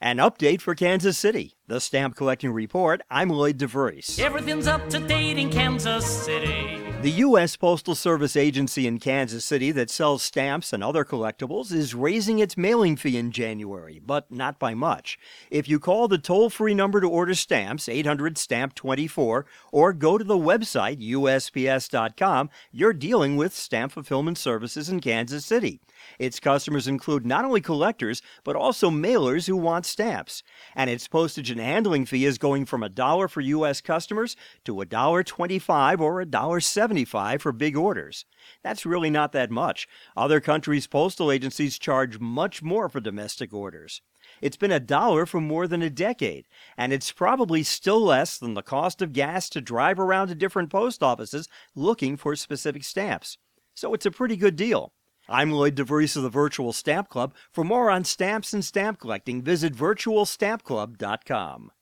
An update for Kansas City. The Stamp Collecting Report. I'm Lloyd DeVries. Everything's up to date in Kansas City. The U.S. Postal Service agency in Kansas City that sells stamps and other collectibles is raising its mailing fee in January, but not by much. If you call the toll-free number to order stamps, 800-STAMP-24, or go to the website, USPS.com, you're dealing with Stamp Fulfillment Services in Kansas City. Its customers include not only collectors, but also mailers who want stamps. And its postage and handling fee is going from $1 for U.S. customers to $1.25 or $1.75 for big orders. That's really not that much. Other countries' postal agencies charge much more for domestic orders. It's been $1 for more than a decade, and it's probably still less than the cost of gas to drive around to different post offices looking for specific stamps. So it's a pretty good deal. I'm Lloyd DeVries of the Virtual Stamp Club. For more on stamps and stamp collecting, visit virtualstampclub.com.